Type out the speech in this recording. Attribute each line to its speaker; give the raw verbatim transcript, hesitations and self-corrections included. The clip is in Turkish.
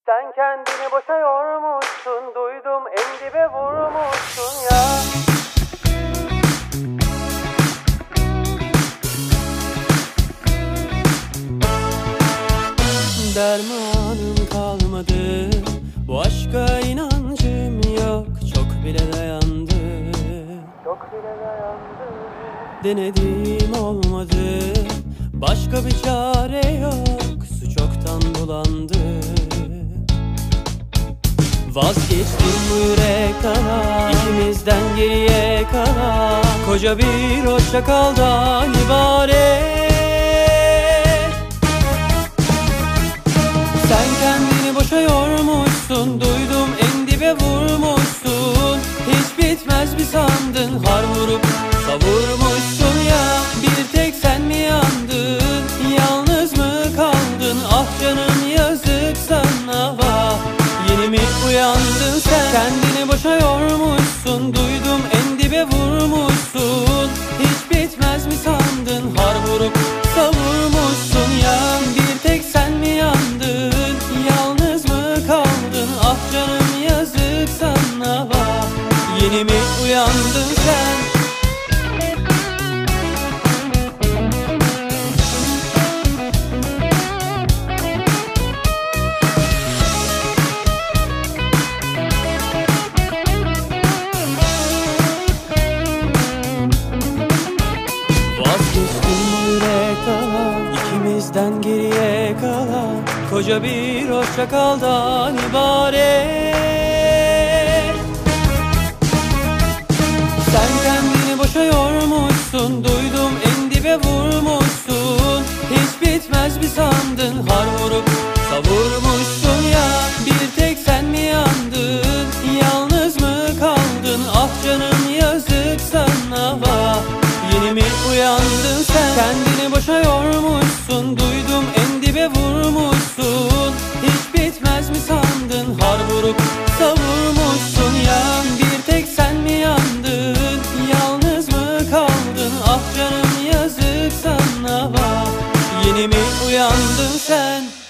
Speaker 1: Sen kendini boşa yormuşsun, duydum en dibe vurmuşsun ya.
Speaker 2: Dermanım kalmadı, bu aşka inancım yok. Çok bile dayandı,
Speaker 1: Çok bile dayandı.
Speaker 2: denedim olmadı, başka bir çare yok. Su çoktan bulandı. Vazgeçtim bu yürek kalan, ikimizden geriye kalan koca bir hoşça kaldan ibaret. Sen kendini boşa yormuşsun, duydum en dibe vurmuşsun. Hiç bitmez mi sandın, har vurup savurmuşsun ya. Bir tek sen mi yandın, yalnız mı kaldın? Ah canım yazık sana, vah yeni mi uyandın sen? Kendini boşa yormuşsun, duydum en dibe vurmuşsun. Hiç bitmez mi sandın, har vurup savurmuşsun ya. Bir tek sen mi yandın, yalnız mı kaldın? Ah canım yazık sana, vah yeni mi uyandın sen? Vazgeçtim bu yürek kalan, ikimizden geriye kalan koca bir hoşça kaldan ibaret. Sen kendini boşa yormuşsun, duydum en dibe vurmuşsun. Hiç bitmez mi sandın, har vurup savurmuşsun ya. Bir tek sen mi yandın, yalnız mı kaldın? Ah canım yazık sana, vah yeni mi uyandın sen? Kendini boşa yormuşsun, duydum en dibe vurmuşsun. Hiç bitmez mi sandın, har vurup savurmuşsun ya. Bir tek sen mi yandın, yalnız mı kaldın? Ah canım yazık sana, vah yeni mi uyandın sen?